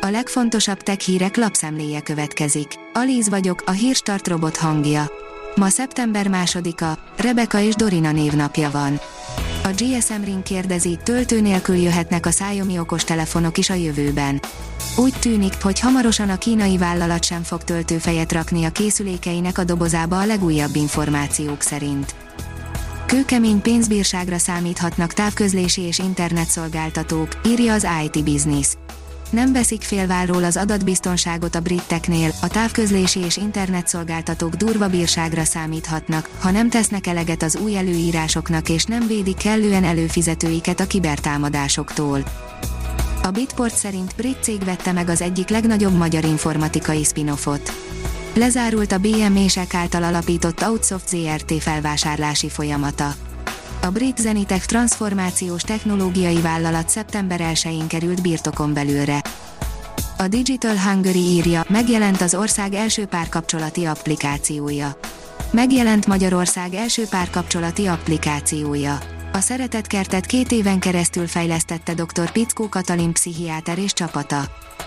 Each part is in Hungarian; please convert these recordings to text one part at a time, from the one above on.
A legfontosabb tech hírek lapszemléje következik. Alíz vagyok, a Hírstart robot hangja. Ma szeptember 2-a, Rebeka és Dorina névnapja van. A GSM Ring kérdezi, töltő nélkül jöhetnek a Xiaomi okostelefonok is a jövőben. Úgy tűnik, hogy hamarosan a kínai vállalat sem fog töltőfejet rakni a készülékeinek a dobozába a legújabb információk szerint. Kőkemény pénzbírságra számíthatnak távközlési és internetszolgáltatók, írja az IT Business. Nem veszik félvállról az adatbiztonságot a briteknél, a távközlési és internetszolgáltatók durva bírságra számíthatnak, ha nem tesznek eleget az új előírásoknak és nem védik kellően előfizetőiket a kibertámadásoktól. A Bitport szerint brit cég vette meg az egyik legnagyobb magyar informatikai spin-offot. Lezárult a BME-sek által alapított Outsoft Zrt. Felvásárlási folyamata. A brit Zenitech transformációs technológiai vállalat szeptember 1-én került birtokon belőle. A Digital Hungary írja, megjelent az ország első párkapcsolati applikációja. Megjelent Magyarország első párkapcsolati applikációja. A Szeretetkertet 2 éven keresztül fejlesztette dr. Pickó Katalin pszichiáter és csapata.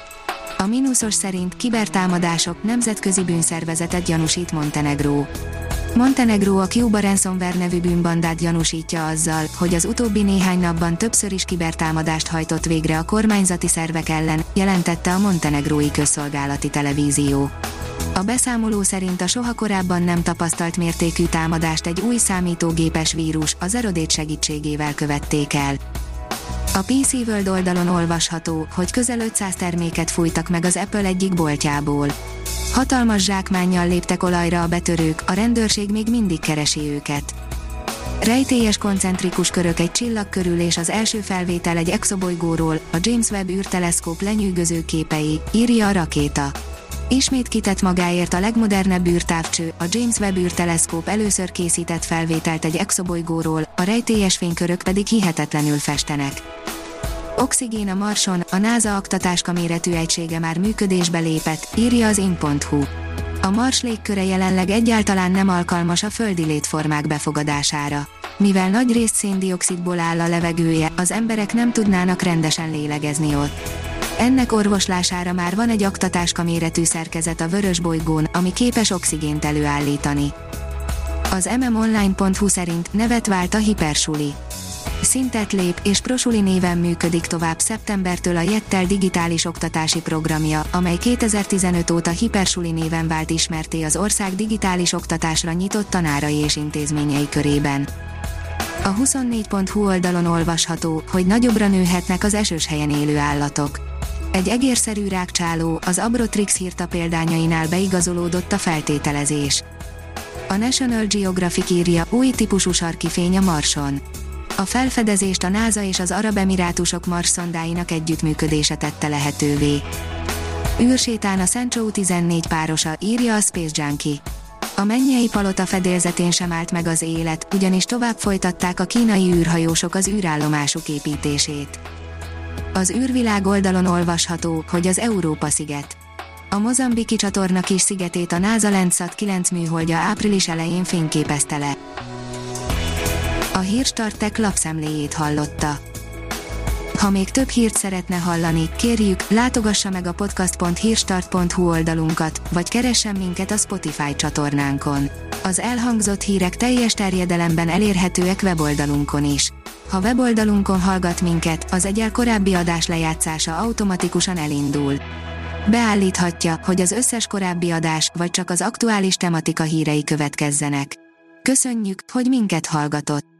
A Minusos szerint kibertámadások, nemzetközi bűnszervezetet gyanúsít Montenegró. Montenegró a Cuba Ransomware nevű bűnbandát gyanúsítja azzal, hogy az utóbbi néhány napban többször is kibertámadást hajtott végre a kormányzati szervek ellen, jelentette a montenegrói közszolgálati televízió. A beszámoló szerint a soha korábban nem tapasztalt mértékű támadást egy új számítógépes vírus, a Zero Day segítségével követték el. A PC World oldalon olvasható, hogy közel 500 terméket fújtak meg az Apple egyik boltjából. Hatalmas zsákmánnyal léptek olajra a betörők, a rendőrség még mindig keresi őket. Rejtélyes koncentrikus körök egy csillag körül és az első felvétel egy exobolygóról, a James Webb űrteleszkóp lenyűgöző képei, írja a Rakéta. Ismét kitett magáért a legmodernebb űrtávcső, a James Webb űrteleszkóp először készített felvételt egy exobolygóról, a rejtélyes fénykörök pedig hihetetlenül festenek. Oxigén a Marson, a NASA aktatáska méretű egysége már működésbe lépett, írja az in.hu. A Mars légköre jelenleg egyáltalán nem alkalmas a földi létformák befogadására. Mivel nagyrészt széndioxidból áll a levegője, az emberek nem tudnának rendesen lélegezni ott. Ennek orvoslására már van egy aktatáska méretű szerkezet a vörös bolygón, ami képes oxigént előállítani. Az mmonline.hu szerint nevet vált a hipersuli. Szintet lép, és Prosuli néven működik tovább szeptembertől a Jettel digitális oktatási programja, amely 2015 óta Hipersuli néven vált ismertté az ország digitális oktatásra nyitott tanárai és intézményei körében. A 24.hu oldalon olvasható, hogy nagyobbra nőhetnek az esős helyen élő állatok. Egy egérszerű rágcsáló, az Abrotrix hírta példányainál beigazolódott a feltételezés. A National Geographic írja, új típusú sarkifény a Marson. A felfedezést a NASA és az Arab Emirátusok Mars szondáinak együttműködése tette lehetővé. Űrsétán a Sancho 14 párosa, írja a Space Junkie. A mennyei palota fedélzetén sem állt meg az élet, ugyanis tovább folytatták a kínai űrhajósok az űrállomásuk építését. Az űrvilág oldalon olvasható, hogy az Európa-sziget. A mozambiki csatorna kis szigetét a NASA Landsat 9 műholdja április elején fényképezte le. A Hírstart Tech lapszemléjét hallotta. Ha még több hírt szeretne hallani, kérjük, látogassa meg a podcast.hírstart.hu oldalunkat, vagy keressen minket a Spotify csatornánkon. Az elhangzott hírek teljes terjedelemben elérhetőek weboldalunkon is. Ha weboldalunkon hallgat minket, az egyel korábbi adás lejátszása automatikusan elindul. Beállíthatja, hogy az összes korábbi adás, vagy csak az aktuális tematika hírei következzenek. Köszönjük, hogy minket hallgatott!